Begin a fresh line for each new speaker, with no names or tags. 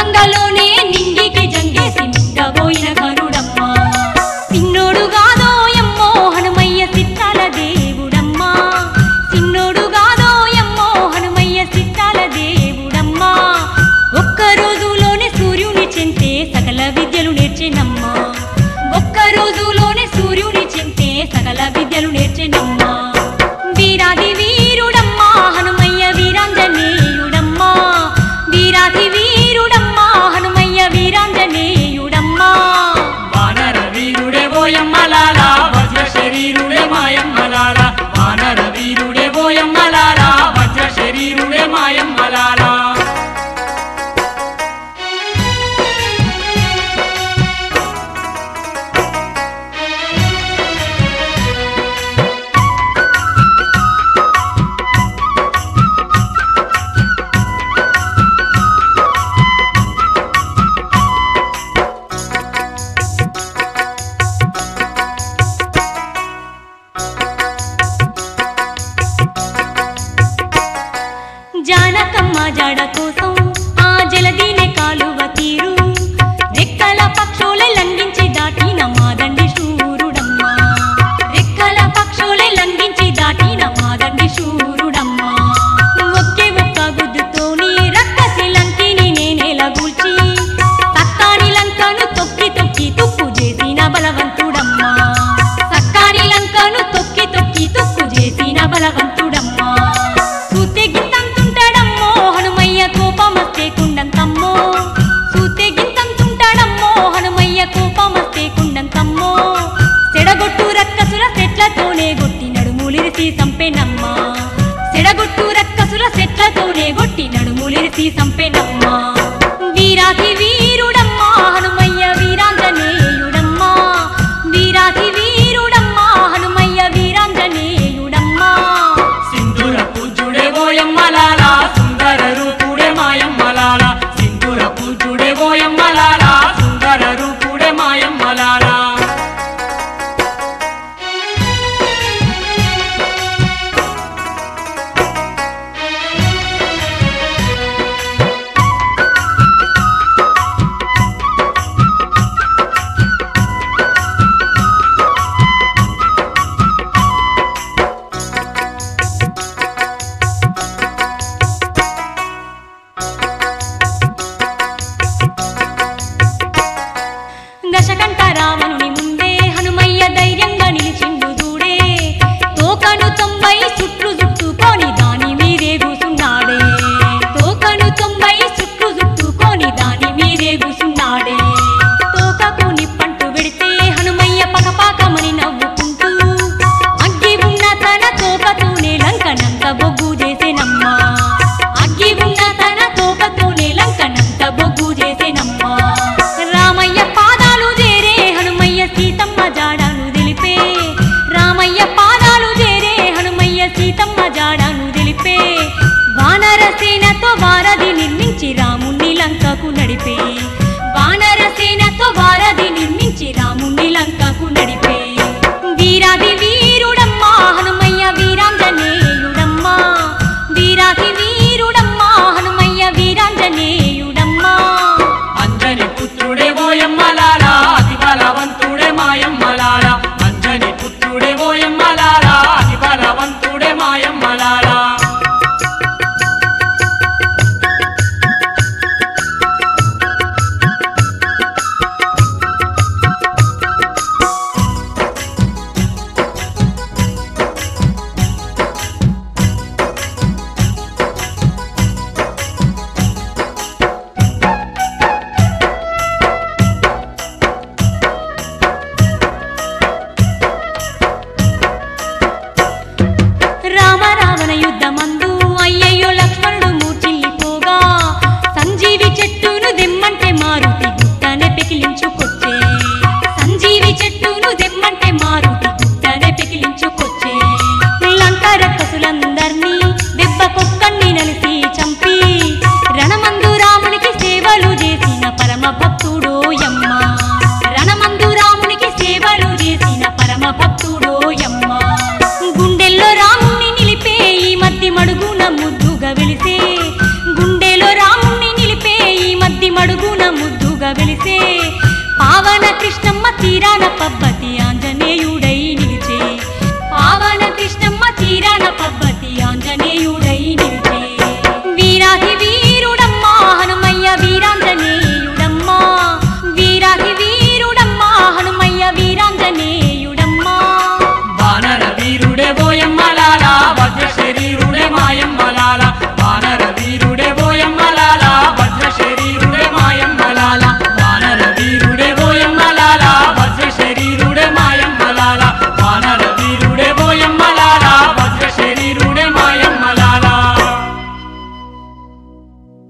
గంగలోనే నిండికి జంగేసి మింగబోయిన ఘనుడమ్మ సిన్నోడు గాదోయమ్మో హనుమయ్య సిట్టాల దేవుడమ్మా సిన్నోడు గాదోయమ్మో హనుమయ్య సిట్టాల దేవుడమ్మా ఒక్క రోజులోనే సూర్యుని చెంతే సకల విద్యలు నేర్చెనమ్మా ఒక్క రోజులోనే సూర్యుని చెంతే సకల విద్యలు నేర్చెనమ్మా వీరాది వీరుడమ్మా హనుమయ్య వీరాంజనేయుడమ్మా వీరాది వీరుడమ్మా హనుమయ్య వీరాంజనేయుడమ్మా
వానర వీరుడే ఓయమ్మలాల వజ్ర శరీరుడే మాయమ్మలాల వానర వీరుడే ఓయమ్మలాల వజ్ర శరీరుడే మాయమ్మలాల
జానకమ్మ జాడ కోసం ఆ జలదీనే కాలువ తీరు రెక్కల పక్షులే లంఘించి దాటిన మాదండి శూరుడమ్మా రెక్కల పక్షులే లంఘించి దాటిన మాదండి శూరుడమ్మా ఒకే ఒక్క గుద్దుతోని రక్కసి లంకిని నేనేల గూల్చి సక్కాని లంకను తొక్కి తొక్కి తుక్కు చేసిన బలవంతుడమ్మా సక్కాని లంకను తొక్కి తొక్కి తుక్కు చేసిన బలవంతుడమ్మా సూతే గింతంతుంటాడమ్మో హనుమయ్య కోపమస్తే కుండంతమ్మో సూతే గింతంతుంటాడమ్మో హనుమయ్య కోపమస్తే కుండంతమ్మో సెడగొట్టు రక్కసుల సెట్లతోనే గొట్టి నడుములిరిసి సంపెనమ్మా సెడగొట్టు రక్కసుల సెట్లతోనే గొట్టి నడుములిరిసి సంపెనమ్మా వీరాది వీరుడమ్మా హనుమయ్య వీరాంజనేయుడమ్మా వీరాది వీరుడమ్మా హనుమయ్య వీరాంజనేయుడమ్మా
సింధూర పూజుడే ఓయమ్మలాల సుందర రూపుడే మాయమ్మలాల సింధూర పూజుడే ఓయమ్మలాల సుందర రూపుడే మాయమ్మలాల
దశకంఠ రావణుని ముందే హనుమయ్య ధైర్యంగా నిలిచిండు దూడే తోకను 90 చుట్లు చుట్టుకొని దాని మీదే కూసున్నాడే తోకను 90 చుట్లు చుట్టుకొని దాని మీదే కూసున్నాడే తోకకు నిప్పంటు పెడితే హనుమయ్య పకపాకమని నవ్వుకుంటూ అగ్గి ఉన్న తన తోకతోనే లంకనంత బొగ్గు చేసేనమ్మా అగ్గి ఉన్న తన తోకతోనే లంకనంత బొగ్గు చేసేనమ్మా రామయ్య పాదాలు చేరే హనుమయ్య సీతమ్మ జాడను తెలిపే రామయ్య పాదాలు చేరే హనుమయ్య సీతమ్మ జాడను తెలిపే వానర సేనతో వారధి నిర్మించి రాముణ్ణి లంకకు నడిపే